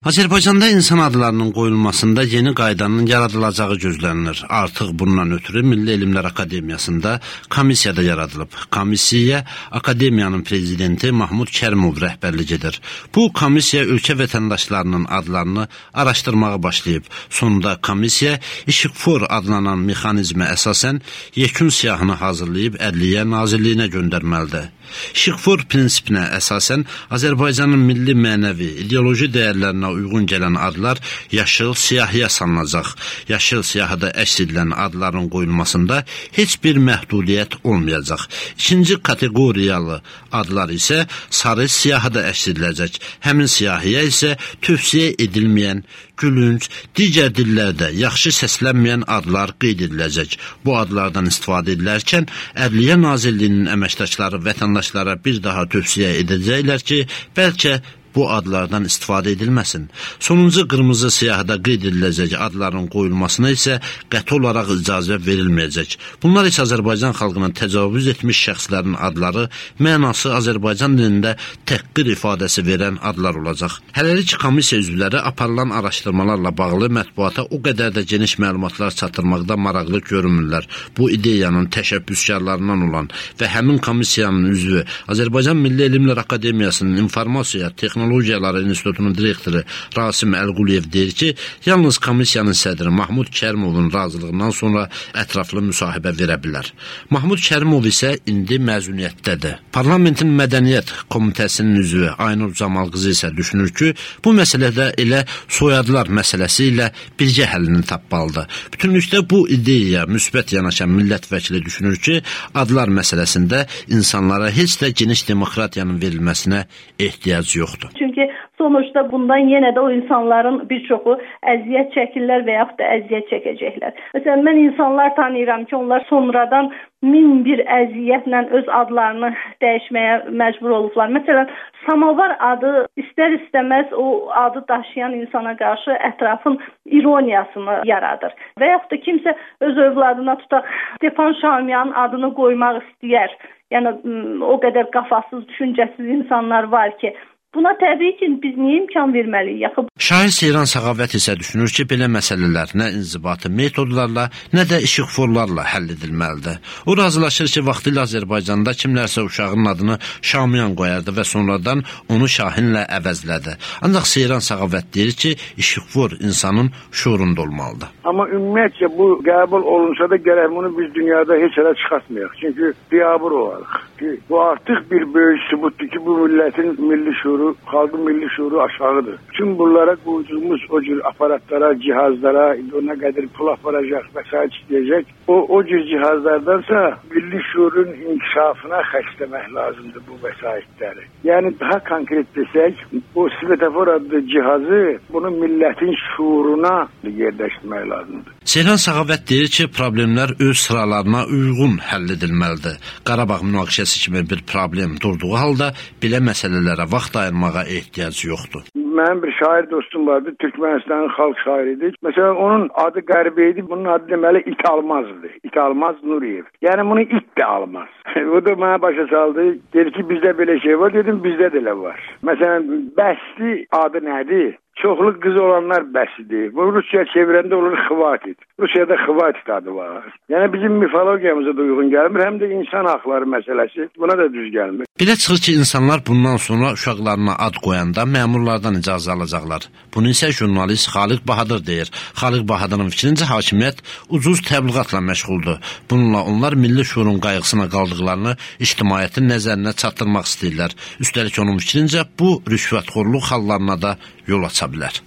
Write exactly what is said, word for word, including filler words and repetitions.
Azərbaycanda insan adlarının qoyulmasında yeni qaydanın yaradılacağı gözlənilir. Artıq bundan ötürü Milli Elmlər Akademiyasında komissiya da yaradılıb. Komissiyaya Akademiyanın prezidenti Mahmud Kərimov rəhbərlik edir. Bu komissiya ölkə vətəndaşlarının adlarını araşdırmağa başlayıb. Sonunda komissiya İşıqfor adlanan mexanizmə əsasən yekun siyahını hazırlayıb Ədliyyə Nazirliyinə göndərməlidir. İşıqfor prinsipinə əsasən Azərbaycanın milli mənəvi, ideoloji dəyərlərinə uyğun gələn adlar yaşıl siyahıya salınacaq. Yaşıl siyahıda əks edilən adların qoyulmasında heç bir məhdudiyyət olmayacaq. İkinci kateqoriyalı adlar isə sarı siyahıda əks ediləcək. Həmin siyahıya isə tövsiyə edilməyən, gülünc, digər dillərdə yaxşı səslənməyən adlar qeyd ediləcək. Bu adlardan istifadə edilərkən Ədliyyə Nazirliyinin əməkdaşları vətəndaşlara bir daha tövsiyə edəcəklər ki, bəlkə bu adlardan istifadə edilməsin. Sonuncu qırmızı siyahıda qeyd ediləcək adların qoyulmasına isə qəti olaraq icazə verilməyəcək. Bunlar isə Azərbaycan xalqına təcavüz etmiş şəxslərin adları, mənası Azərbaycan dilində təhqir ifadəsi verən adlar olacaq. Hələlik komissiya üzvləri aparılan araşdırmalarla bağlı mətbuata o qədər də geniş məlumatlar çatdırmaqda maraqlı görünmürlər. Bu ideyanın təşəbbüskarlarından olan və həmin komissiyanın üzvü Azərbaycan Milli Elmlər Akademiyasının İnformasiya Texnologiya Texnologiyaları İnstitutunun direktoru Rasim Əlquliyev deyir ki, yalnız komissiyanın sədri Mahmud Kərimovun razılığından sonra ətraflı müsahibə verə bilər. Mahmud Kərimov isə indi məzuniyyətdədir. Parlamentin Mədəniyyət Komitəsinin üzvü Aynur Camalqızı isə düşünür ki, bu məsələdə elə soyadlar məsələsi ilə birgə həllini tapmalıdır. Bütünlükdə bu ideyaya müsbət yanaşan millət vəkili düşünür ki, adlar məsələsində insanlara heç də geniş demokratiyanın verilməsinə ehtiyac yoxdur. Çünki sonuçta bundan yenə də o insanların bir çoxu əziyyət çəkirlər və yaxud da əziyyət çəkəcəklər. Məsələn, mən insanlar tanıyıram ki, onlar sonradan min bir əziyyətlə öz adlarını dəyişməyə məcbur olublar. Məsələn, Samovar adı istər-istəməz o adı daşıyan insana qarşı ətrafın ironiyasını yaradır. Və yaxud da kimsə öz övladına tutaq Stepan Şamiyanın adını qoymaq istəyər. Yəni, o qədər qafasız, düşüncəsiz insanlar var ki, buna təbii ki, biz niyə imkan verməliyik? Şair Seyran Səğavət isə düşünür ki, belə məsələlər nə inzibati metodlarla, nə də işıqforlarla həll edilməlidir. O razılaşır ki, vaxtilə Azərbaycanda kimlərsə uşağının adını Şamiyan qoyardı və sonradan onu Şahinlə əvəzlədi. Ancaq Seyran Səğavət deyir ki, işıqfor insanın şuurunda olmalıdır. Amma ümumiyyətcə bu qəbul olunsa da gərək bunu biz dünyada heç elə çıxartmayaq. Çünki biabır olarıq. Ki, bu artıq bir böyük sübutdur ki, bu millətin milli şuuru, xalqın milli şuuru aşağıdır. Tüm bunlara qoyduğumuz o cür aparatlara, cihazlara, ona qədər pul aparacaq və s. istəyəcək. O, o cür cihazlardansa milli şuurun inkişafına xərcləmək lazımdır bu vəsaitləri. Yəni daha konkret desək, o svetofor adlı cihazı bunu millətin şuuruna yerləşdirmək lazımdır. Seyran Səğavət deyir ki, problemlər öz sıralarına uyğun həll edilməlidir. Qarabağ münaqişəsi kimi bir problem durduğu halda belə məsələlərə vaxt ayırmağa ehtiyac yoxdur. Mənim bir şair dostum vardı, Türkmenistanın xalq şairidir. Məsələn, onun adı Qəribə idi, bunun adı deməli İt Almazdır. İt Almaz Nuriyev. Yəni bunu it də almaz. O da mənə başa saldı. Dedi ki, bizdə belə şey var. Dedim, bizdə də elə var. Məsələn, bəsli adı nədir? Çoxlu qız olanlar bəsidir. Bu Rusya çevirəndə olur Xıvatit. Rusiyada Xıvatit adı var. Yəni bizim mifologiyamıza da uyğun gəlmir, həm də insan haqları məsələsi buna da düz gəlmir. Belə çıxır ki, insanlar bundan sonra uşaqlarına ad qoyanda məmurlardan icazə alacaqlar. Bunu isə jurnalist Xaliq Bahadır deyir. Xaliq Bahadırın fikrincə hakimiyyət ucuz təbliğatla məşğuldur. Bununla onlar milli şuurun qayğısına qaldıqlarını ictimaiyyətin nəzərinə çatdırmaq istəyirlər. Üstəlik onun fikrincə bu rüşvətxorluq hallarına da yol aça bilər.